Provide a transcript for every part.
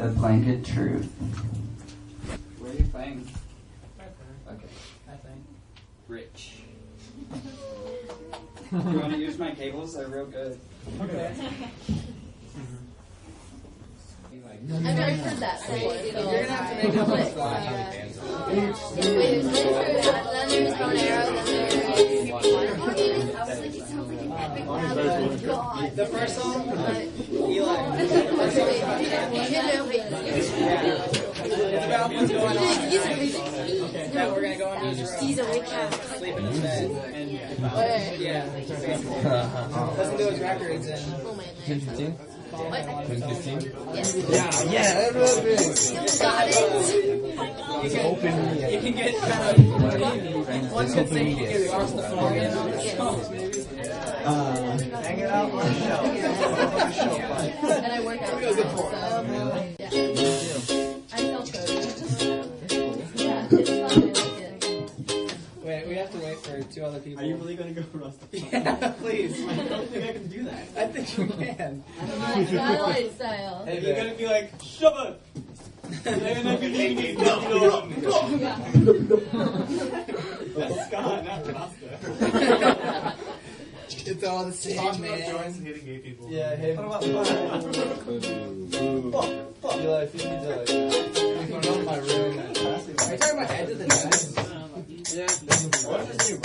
The Blanket Truth. Where are you playing? Okay. I think. Rich. You want to use my cables? They're real good. Okay. I've never heard that before. You're gonna have to make a whole slide. Wait, there's Blanket Truth, then there's Bow and Arrow, then there's... The first song? Eli. It's about what's going on that we're gonna go into his room. Sleep in his bed. And yeah. Listen to his records and 2015? What? 2015? Yes. Yeah, that was big. Got it. you can get kind of one good thing you can get across the floor and on the songs, maybe. Hang it out on the shelf. And I work out. So, yeah. I feel good. Yeah, it's fun. I like it. Wait, we have to wait for two other people. Are you really going to go rusty? Yeah, please. I don't think I can do that. I think you can. Satellite style. Hey, You're going to be like, shove it! That's Scott, not Rasta. It's all the same, man. Hating gay people. Yeah, hey. What about fuck? Eli, if you need to, like, you can go to my room. Are you talking about Edge of the Nest? Yeah. What is this new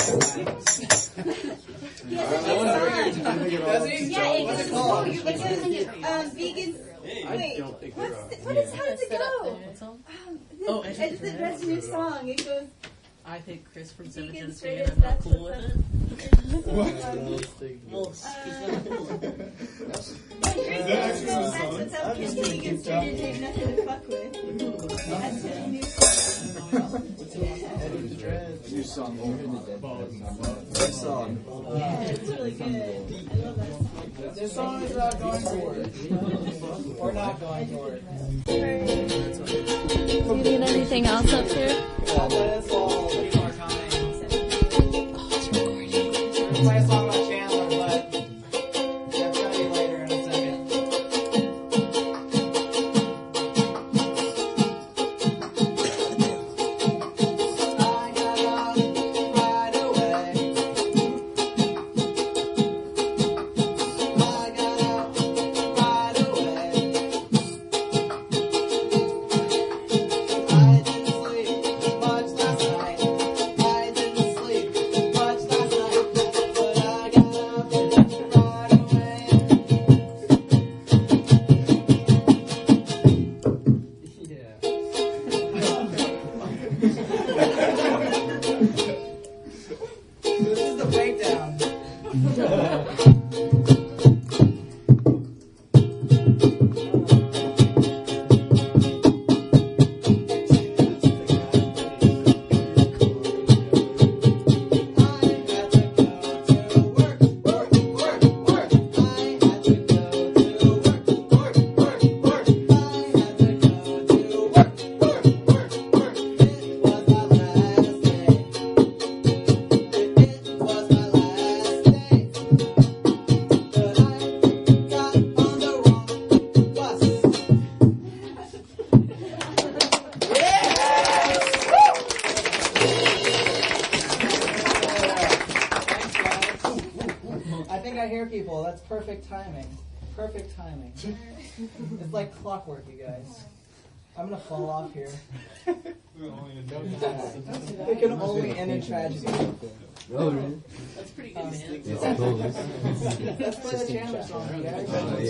Does he? Yeah, What's it called? it's vegan. Wait, what is, how does it go? It's the best new song. It goes, I think Chris from vegan, Simmons straight and as I'm not that's cool with it. Well, he's not cool. Chris that's how vegan, straight as ain't nothing to fuck with. That's the new song. Good song. Yeah, it's really good. I love that song. This song is going forward. Or not going forward. Do you need anything else up here? Let's all keep our time. Play a song about Chandler, but that's gonna be later in a second. I got up right away. I got up right away. I didn't sleep much last night. I didn't sleep much last night. But I got up right away. Yeah. This is the breakdown. I think I hear people. That's perfect timing. Perfect timing. It's like clockwork, you guys. I'm gonna fall off here. It can only end in tragedy. Oh, really? That's pretty good, man. Let's play the Chandler song, you guys.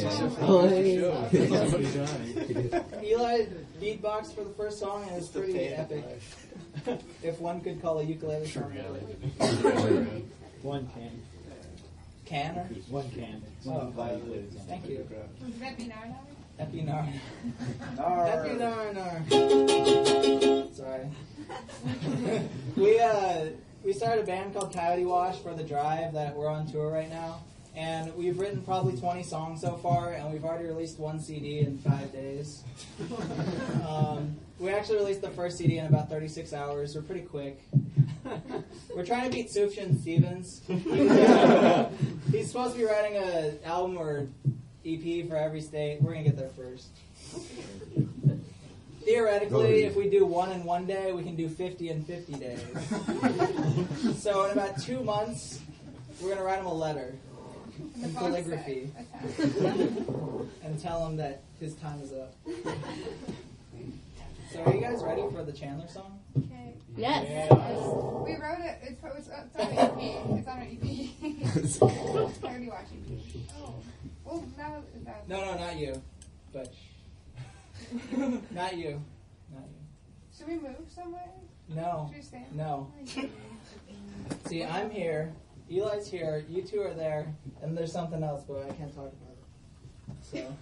Eli beatbox for the first song, and it's pretty epic. If one could call a ukulele song. One can. Canner? One can. Oh, thank you. Happy Nar. Sorry. We started a band called Coyote Wash for the drive that we're on tour right now. And we've written probably 20 songs so far, and we've already released one CD in 5 days. We actually released the first CD in about 36 hours. We're pretty quick. We're trying to beat Sufjan Stevens. He's supposed to be writing an album or EP for every state. We're going to get there first. theoretically, if we do 1 in 1 day, we can do 50 in 50 days. So in about 2 months, we're going to write him a letter in calligraphy and tell him that his time is up. So are you guys ready for the Chandler song? Okay. Yes. We wrote it. It's on an EP. It's on an EP. I already watched EP. Oh. Well, now is that... No, not you. But not you. Not you. Should we move somewhere? No. Should we stand? No. See, I'm here. Eli's here. You two are there. And there's something else, but I can't talk about it.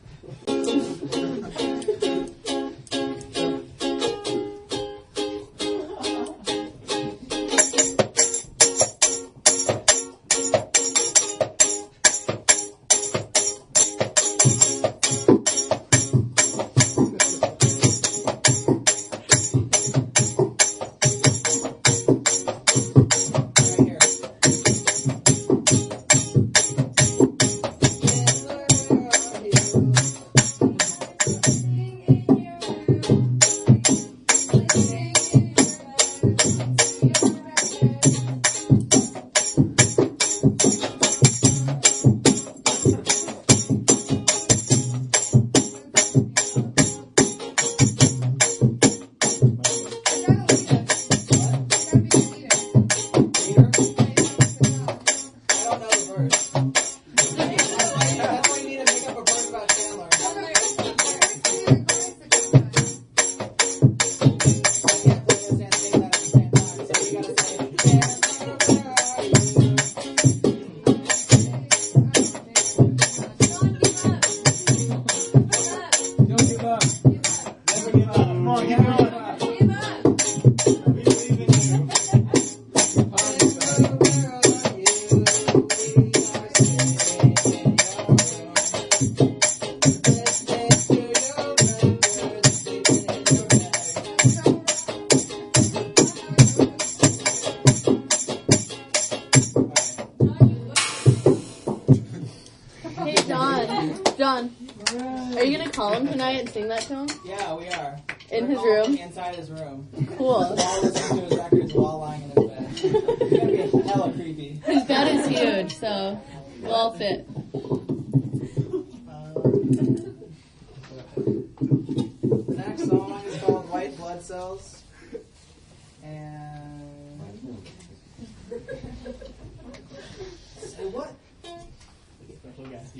John, are you gonna call him tonight and sing that to him? Yeah, we are. In We're his calling room? him inside his room. Cool. While listening to his records while lying in his bed. It's gonna be hella creepy. His bed is huge, so we'll all fit. The next song is called White Blood Cells. And... Say what? Special guest.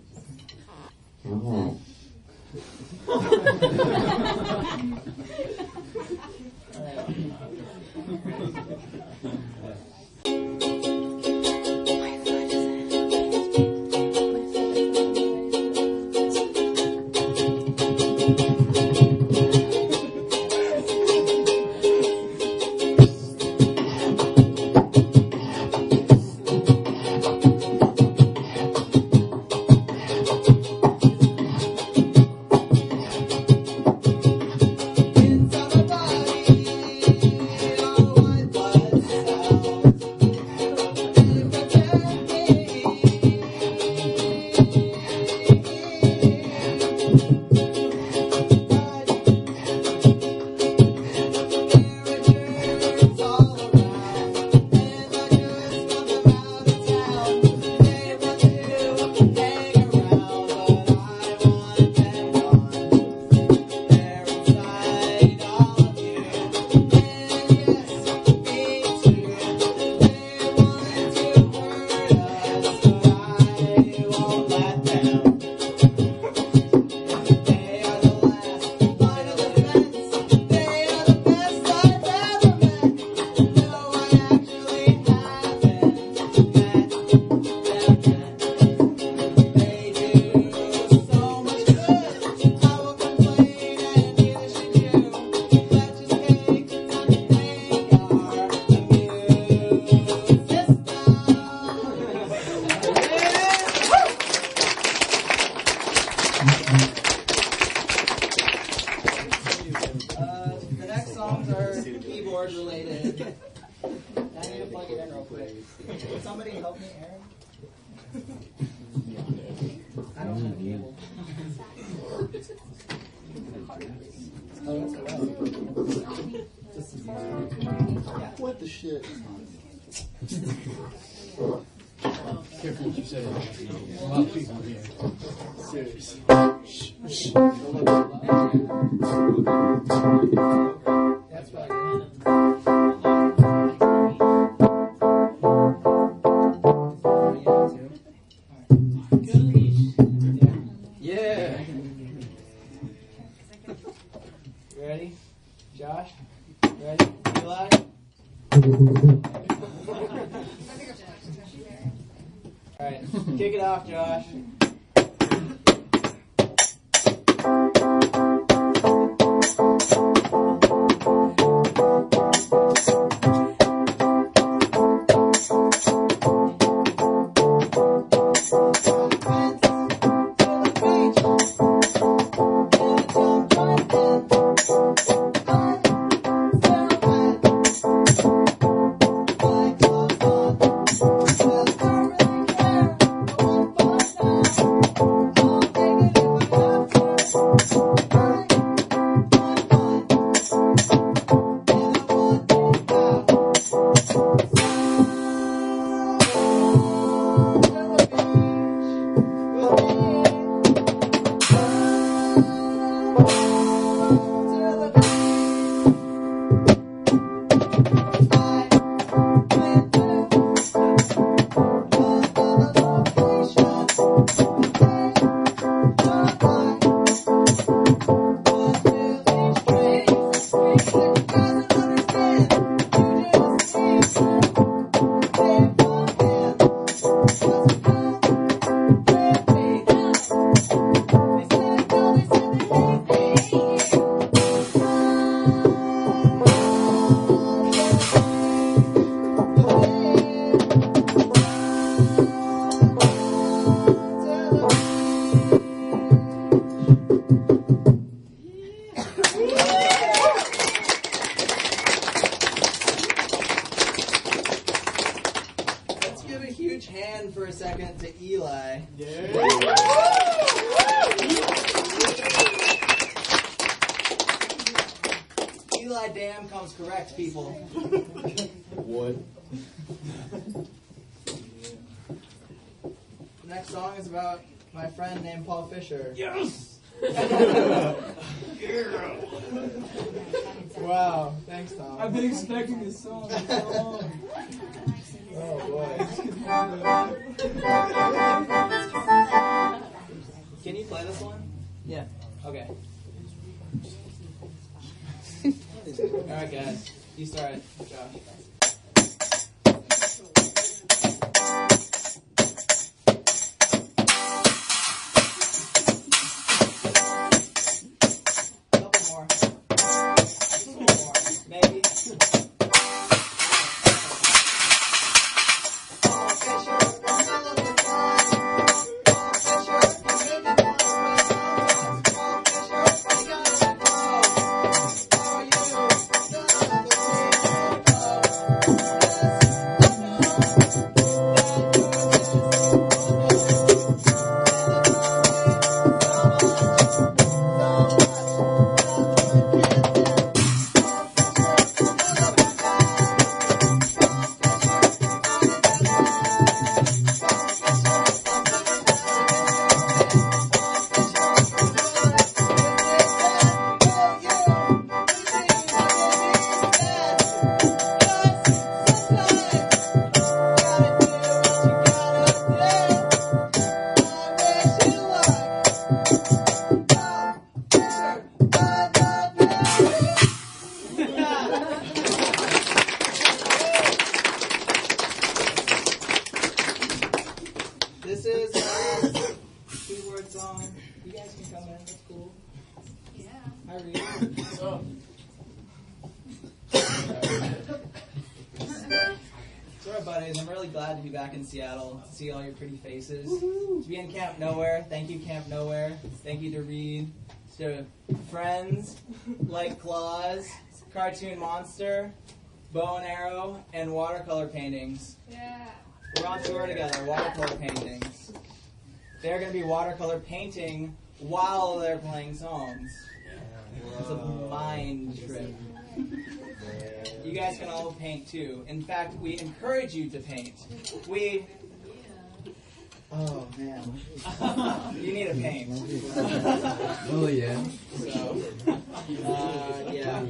The next songs are keyboard related. I need to plug it in real quick. Can somebody help me, Aaron? I don't have a cable. What the shit? Careful what you say. A lot of people here. Seriously. That's right. Yeah. You ready? Josh? Ready? Eli? Alright, kick it off, Josh. Let's give a huge hand for a second to Eli. Eli Dam comes correct, people. What? The next song is about my friend named Paul Fisher. Yes! Wow, thanks, Tom. I've been expecting this song for so long. Oh boy. Can you play this one? Yeah. Okay. Alright guys, you start it, Josh. Couple more. Just a little more, maybe. This is a keyboard song. You guys can come in. That's cool. Yeah. Hi, Reed. So alright, buddies. I'm really glad to be back in Seattle to see all your pretty faces. To be in Camp Nowhere. Thank you, Camp Nowhere. Thank you to Reed. To friends like Claus, Cartoon Monster, Bow and Arrow, and watercolor paintings. Yeah. We're on tour together, watercolor paintings. They're going to be watercolor painting while they're playing songs. It's a painting trip. You guys can all paint too. In fact, we encourage you to paint. Oh man, you need a paint. Oh yeah. So, yeah.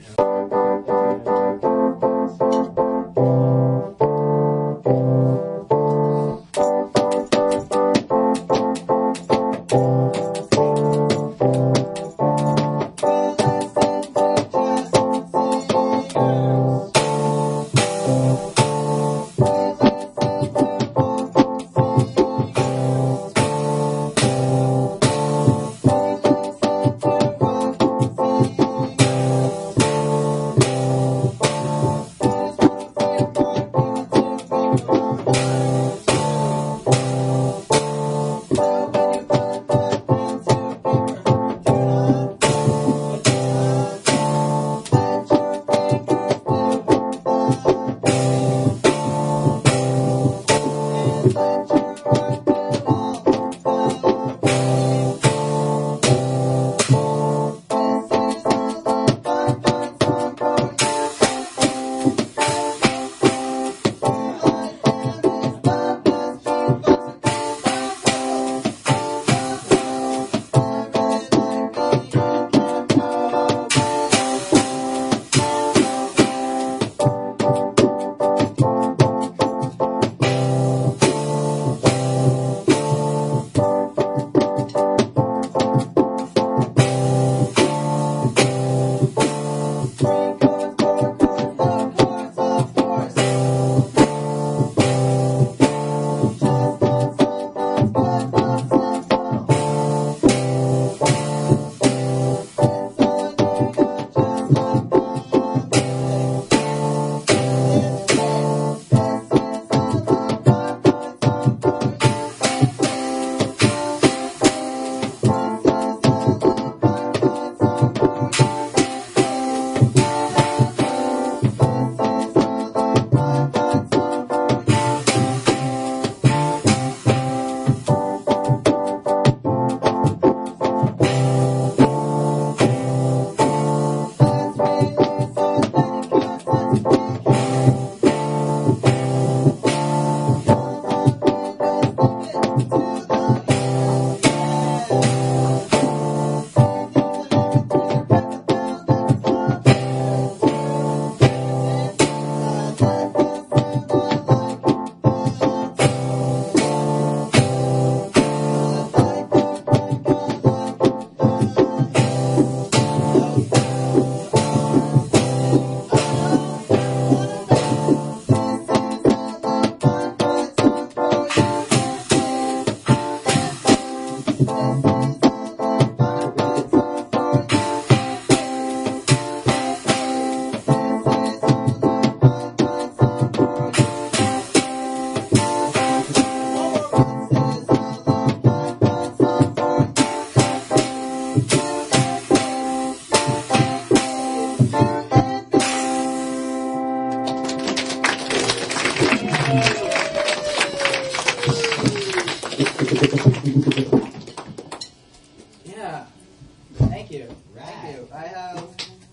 Yeah. Thank you. Thank you. I have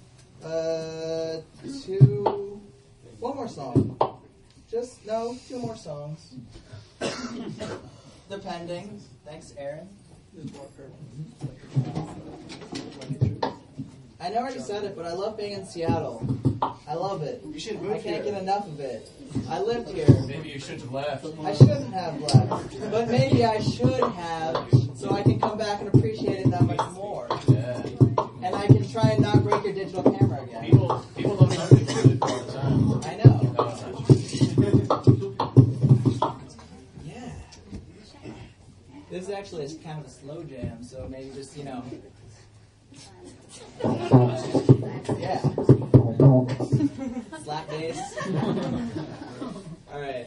one more song. Two more songs. Depending. Thanks, Aaron. I know I already said it, but I love being in Seattle. I love it. You should I move can't here. get enough of it. I lived here. Maybe you should have left. I shouldn't have left, but maybe I should have, so I can come back and appreciate it that much more. Yeah. And I can try and not break your digital camera again. People don't know you do it all the time. I know. No, it's not true. Yeah. This is actually kind of a slow jam, so maybe just, yeah. Slap bass. All right.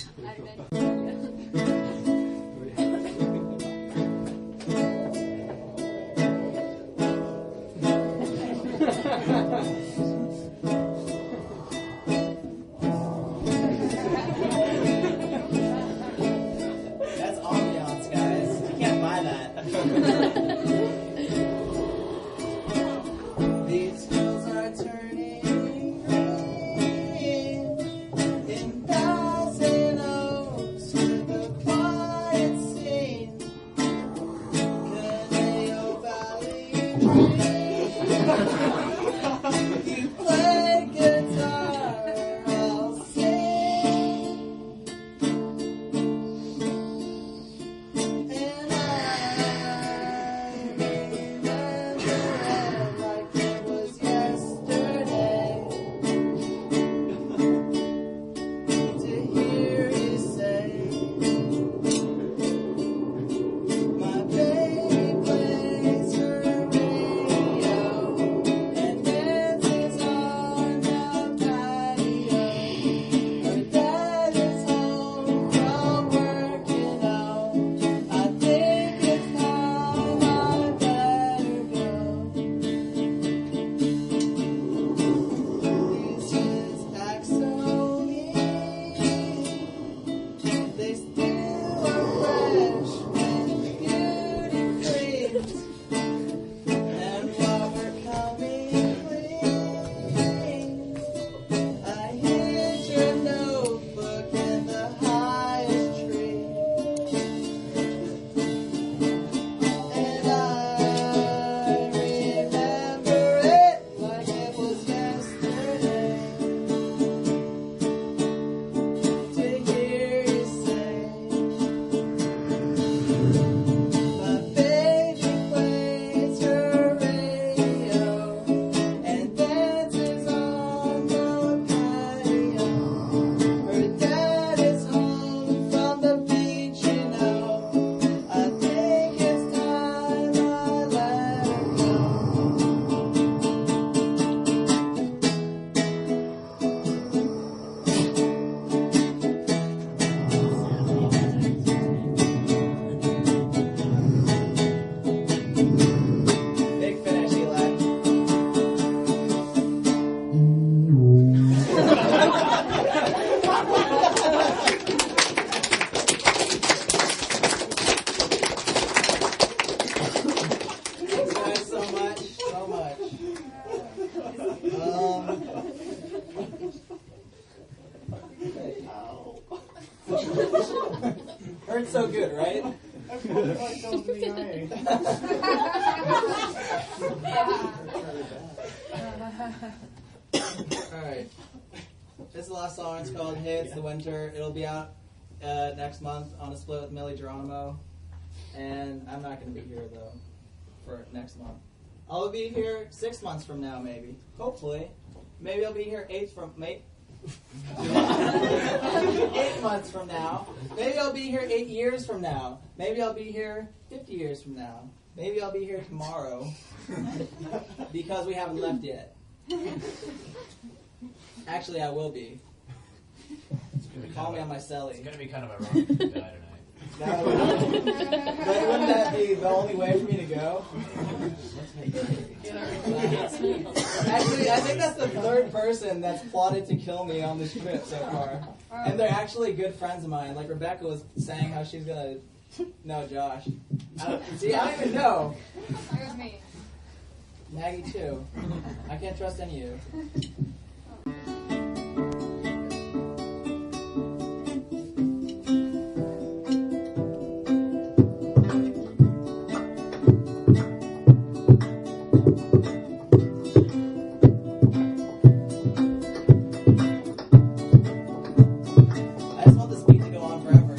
That's ambiance, guys. You can't buy that. These So good, right? Alright. This is the last song. It's called Hey, It's the Winter. It'll be out next month on a split with Millie Geronimo. And I'm not going to be here, though, for next month. I'll be here 6 months from now, maybe. Hopefully. Maybe I'll be here 8 months from now. Maybe I'll be here 8 years from now. Maybe I'll be here 50 years from now. Maybe I'll be here tomorrow. Because we haven't left yet. Actually, I will be. Call me on my celly. It's going to be kind of ironic if you die tonight. But wouldn't that be the only way for me to go? Actually, I think that's the third person that's plotted to kill me on this trip so far. And they're actually good friends of mine. Like Rebecca was saying how she's going to... No, Josh. I don't even know. It was me. Maggie, too. I can't trust any of you. I just want this beat to go on forever.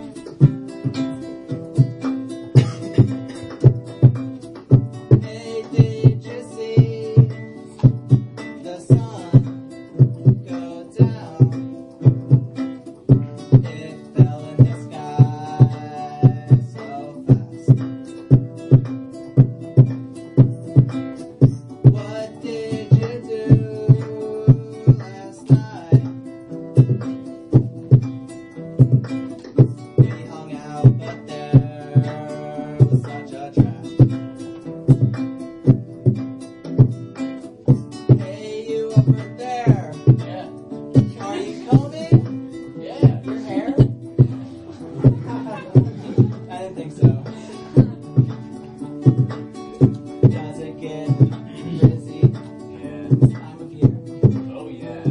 Hey, did you see the sun go down? It fell in the sky so fast. What did you do last night? We hung out, but there was such a trap. Hey, you over there, Yeah. are you combing Yeah. your hair? I didn't think so. Does it get busy Yeah. this time of year? Oh, yeah.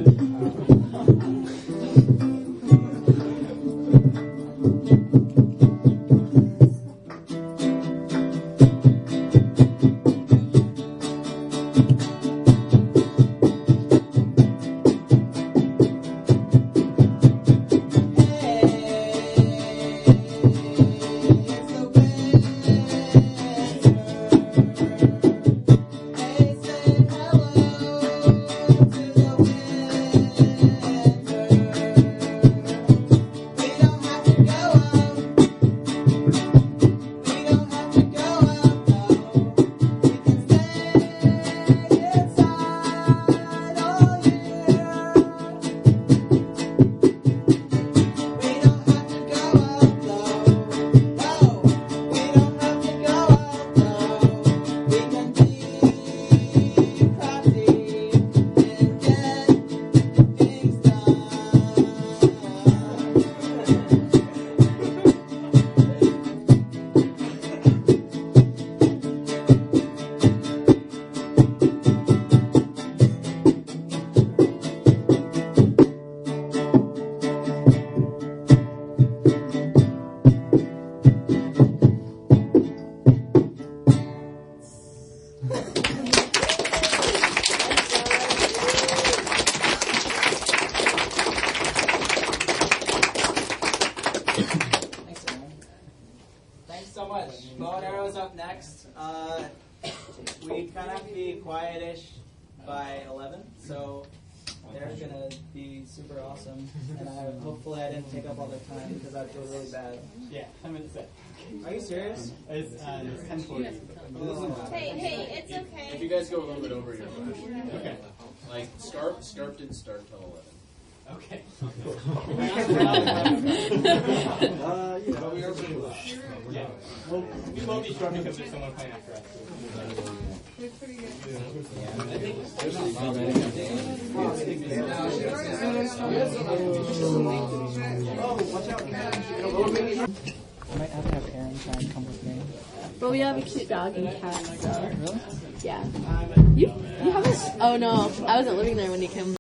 Thanks, Aaron. Thanks so much. Bow and Arrow's up next. We kind of have to be quietish by 11, so they're gonna be super awesome. And hopefully I didn't take up all their time because I feel really bad. Yeah, 10 minutes set. Are you serious? It's 10:40. Hey, it's If okay. you guys go a little bit over, you're fine. Okay. Like, Scarp didn't start till 11. Okay. But we are pretty loud. Yeah. Well, we won't be short because there's someone playing after us. It's pretty good. I might have to have Aaron try and come with me. But we have a cute dog and cat, so. Yeah. You haven't? Oh no, I wasn't living there when you came.